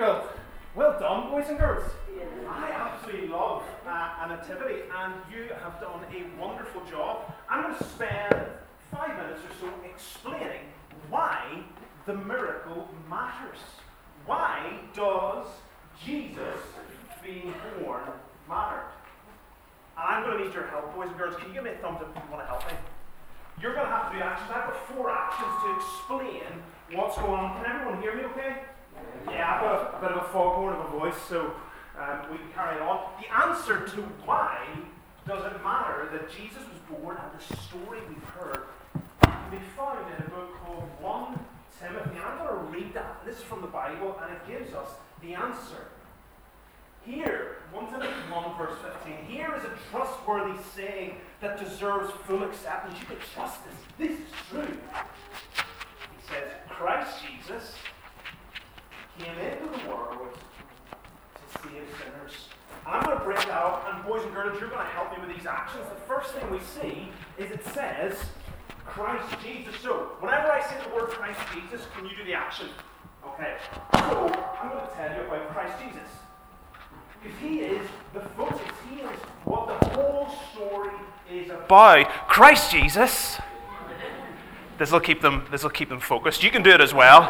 miracle. Well done, boys and girls. I absolutely love a nativity, and you have done a wonderful job. I'm going to spend 5 minutes or so explaining why the miracle matters. Why does Jesus being born matter? And I'm going to need your help, boys and girls. Can you give me a thumbs up if you want to help me? You're going to have to do actions. I've got 4 actions to explain what's going on. Can everyone hear me okay? Yeah, I've got a bit of a foghorn of a voice, so we can carry on. The answer to why does it matter that Jesus was born and the story we've heard can be found in a book called 1 Timothy. And I'm going to read that. This is from the Bible, and it gives us the answer. Here, 1 Timothy 1 verse 15, here is a trustworthy saying that deserves full acceptance. You can trust this. This is true. He says, Christ Jesus came into the world to save sinners. And I'm going to break that up, and boys and girls, you're going to help me with these actions. The first thing we see is it says, Christ Jesus. So, whenever I say the word Christ Jesus, can you do the action? Okay. So, I'm going to tell you about Christ Jesus. Because he is the focus. He is what the whole story is about. Christ Jesus. This will keep them focused. You can do it as well.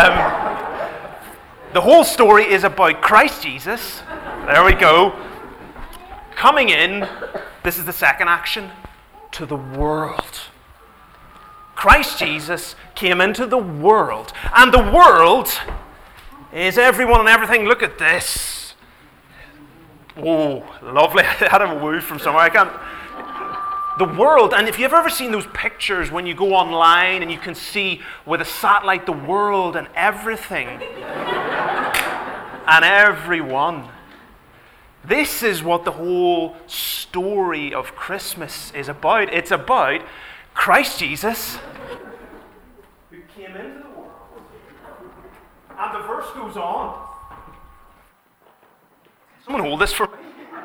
The whole story is about Christ Jesus. There we go. Coming in, this is the second action, to the world. Christ Jesus came into the world. And the world is everyone and everything. Look at this. Oh, lovely. I had a woo from somewhere. The world, and if you've ever seen those pictures when you go online and you can see with a satellite the world and everything and everyone. This is what the whole story of Christmas is about. It's about Christ Jesus who came into the world. And the verse goes on. Someone hold this for me.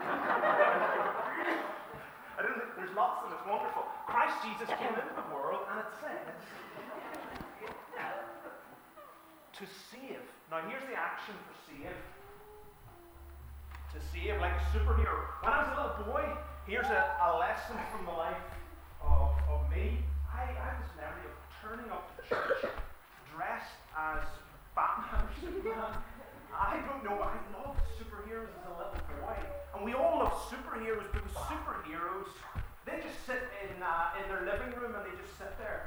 There's lots of them. It's wonderful. Christ Jesus came into the world, and it says to save. Now here's the action for save. To save, like a superhero. When I was a little boy, here's a lesson from the life of me. I was memory of turning up to church dressed as Batman or Superman. I don't know, I loved superheroes as a little boy. And we all love superheroes because superheroes, they just sit in their living room and they just sit there.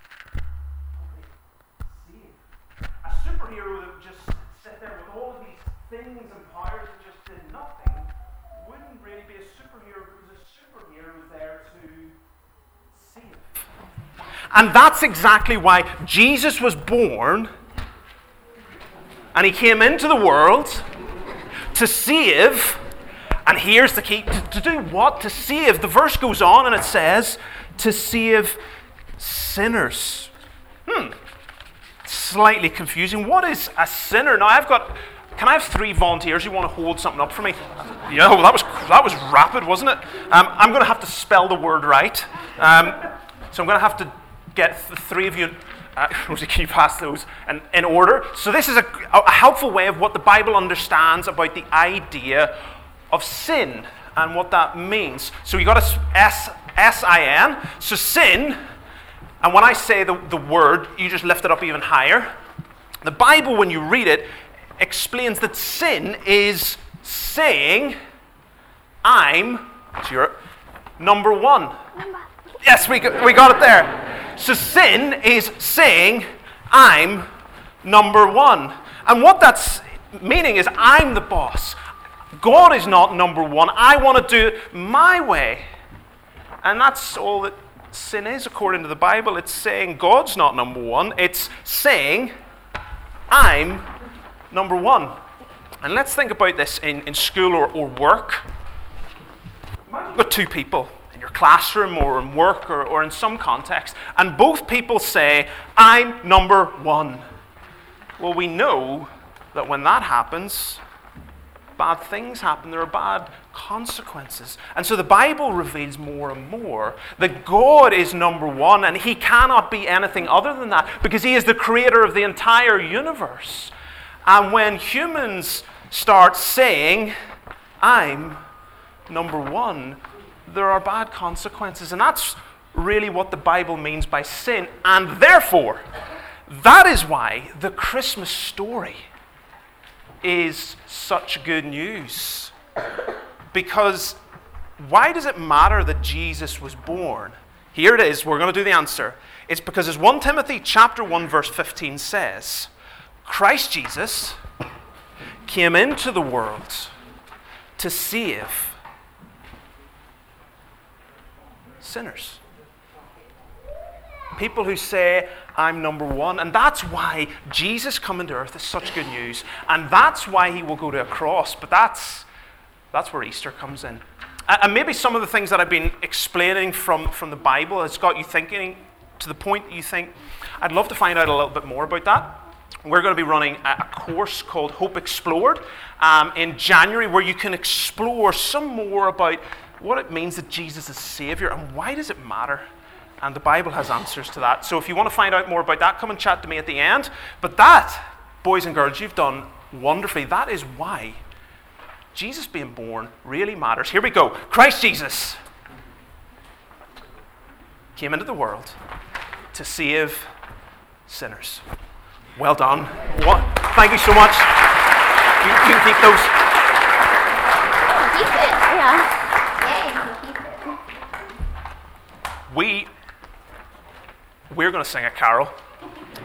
See, a superhero that would just sit there with all of these things and powers that just did nothing wouldn't really be a superhero because a superhero is there to save. And that's exactly why Jesus was born. And he came into the world to save. And here's the key. To do what? To save. The verse goes on and it says, to save sinners. Slightly confusing. What is a sinner? Now can I have 3 volunteers who want to hold something up for me? Yeah, well, that was rapid, wasn't it? I'm going to have to spell the word right. So I'm going to have to get 3 of you. Rosie, can you pass those in order? So this is a helpful way of what the Bible understands about the idea of sin and what that means. So you got S-I-N. So sin, and when I say the word, you just lift it up even higher. The Bible, when you read it, explains that sin is saying, I'm, so you're number 1. Yes, we got it there. So sin is saying, I'm number 1. And what that's meaning is I'm the boss. God is not number 1. I want to do it my way. And that's all that sin is according to the Bible. It's saying God's not number 1. It's saying I'm number 1. And let's think about this in school or work. Imagine you've got 2 people in your classroom or in work or in some context, and both people say, I'm number 1. Well, we know that when that happens, bad things happen. There are bad consequences. And so the Bible reveals more and more that God is number 1, and he cannot be anything other than that because he is the creator of the entire universe. And when humans start saying, I'm number one, there are bad consequences. And that's really what the Bible means by sin. And therefore, that is why the Christmas story is such good news. Because why does it matter that Jesus was born? Here it is, we're going to do the answer. It's because as 1 Timothy chapter 1 verse 15 says, Christ Jesus came into the world to save sinners. People who say, I'm number one. And that's why Jesus coming to earth is such good news. And that's why he will go to a cross. But that's where Easter comes in. And maybe some of the things that I've been explaining from the Bible has got you thinking to the point that you think, I'd love to find out a little bit more about that. We're going to be running a course called Hope Explored in January, where you can explore some more about what it means that Jesus is Savior and why does it matter. And the Bible has answers to that. So if you want to find out more about that, come and chat to me at the end. But that, boys and girls, you've done wonderfully. That is why Jesus being born really matters. Here we go. Christ Jesus came into the world to save sinners. Well done. Thank you so much. You can keep those. Keep it, yeah. Yeah, you can keep it. We're going to sing a carol.